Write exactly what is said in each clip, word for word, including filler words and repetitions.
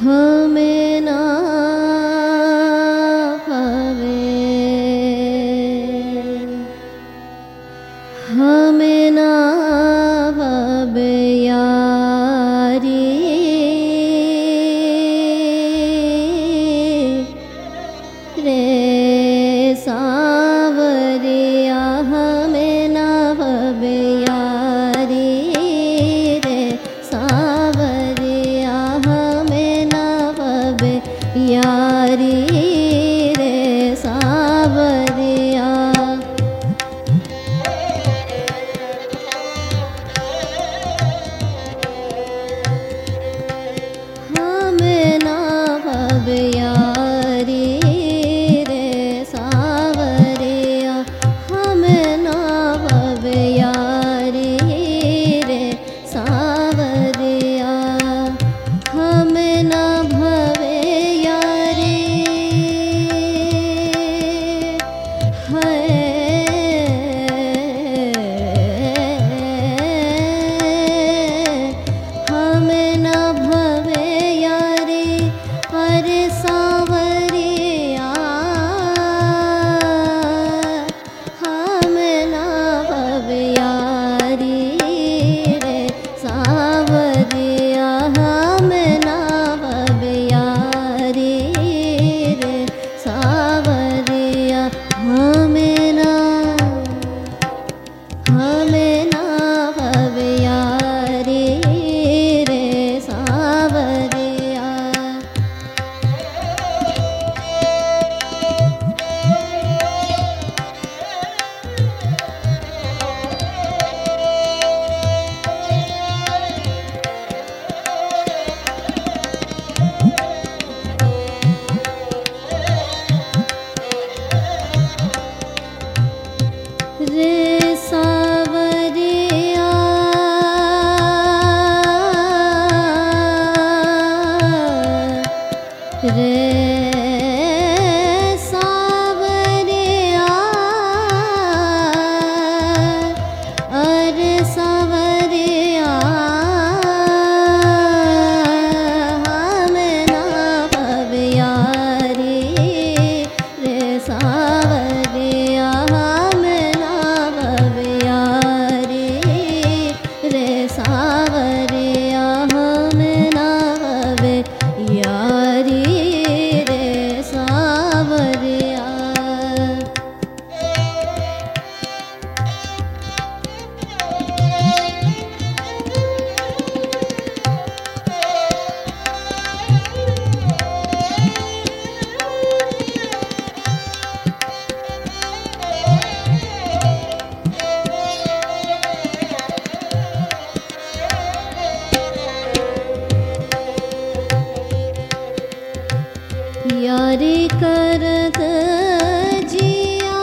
हमें ना भावे, हमें ना भावे यारी रे सावरिया, हमें ना भावे यारी रे सावरिया, हमें ना भावे यारी रे सावरिया। हमें ना भावे यारी रे सावरिया, हमें ना भावे यारी रे सावरिया, हमें ना भावे यारी है। हमें ना भावे यारी अरे सावरिया, हमें ना भावे यारी रे सावरिया, हमें ना भावे यारी रे सावरिया, हमें ना हमें ना भावे यारी रे सावरिया। रे सावरिया रे सावरिया, अरे सावरिया, हमें ना भावे यारी रे सावरिया, हमें ना भावे यारी रे सावरिया, हमें ना भावे यारी रे सावरिया। यारी करत जिया,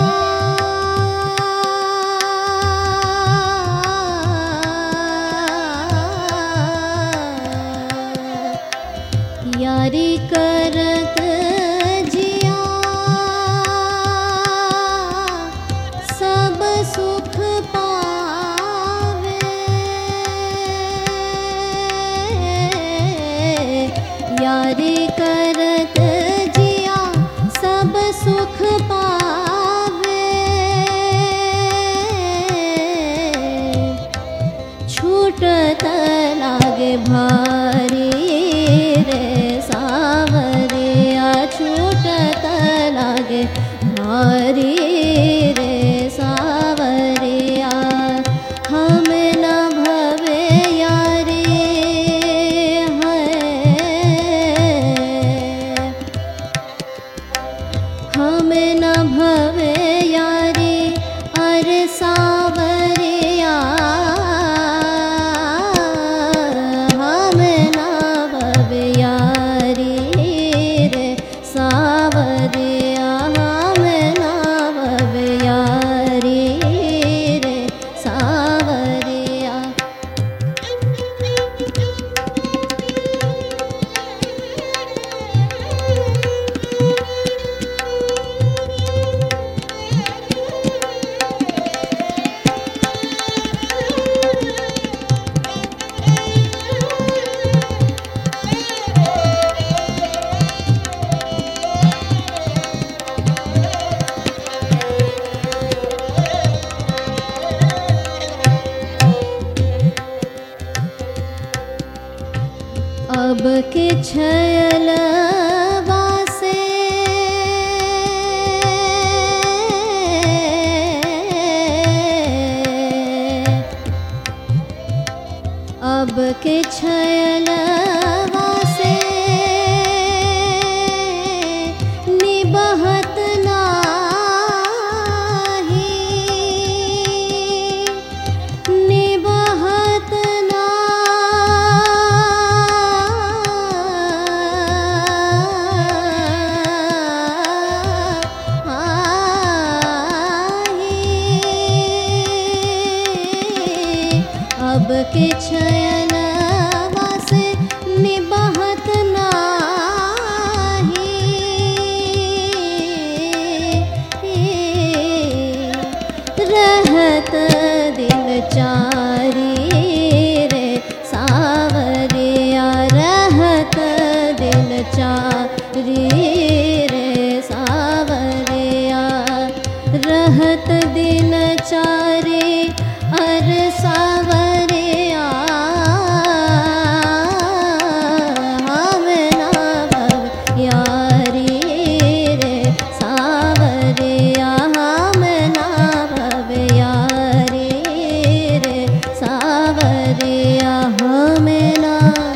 यारी करत जिया, सब सुख पावे, यारी करत जिया सब सुख पावे, छूटत लागे भारी रे सावरिया, छूटत लागे भारी रे सावरिया, हमें ना भावे यारी है। हमें ना भावे यारी अरे सावरिया, हमें ना भावे यारी अब के छयल वासे अब के छयल वासे निबहत नाही निबहत नाही अब के छयल वासे निबहत नाही रहत दिन चारी रे सावरिया रहत दिन चारी रे सावरिया रहत दिन चारी अर सावरिया हम ना भव यारी रे सावरिया हम ना भव यारी रे सावरिया हम ना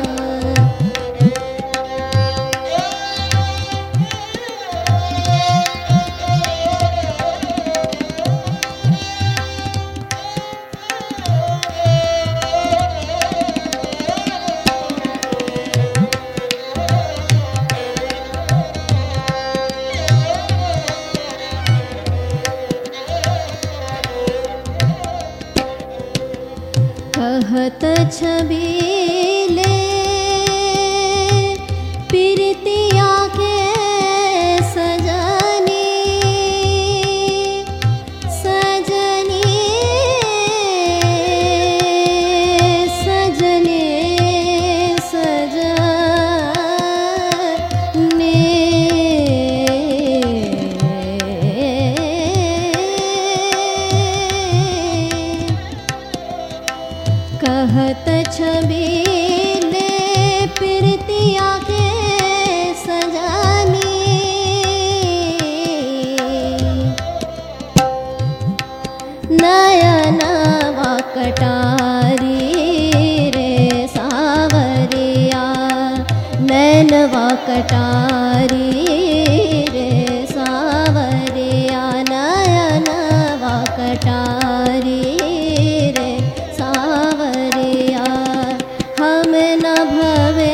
कहत छबीले पिरतिया के सजनी सजनी सजनी सजनी कहत छबीले पिरतिया के सजनी नयनवा कटारी रे सावरिया नैनवा कटारी रे सावरिया नयनवा कटारी रे सावरिया हम न भवे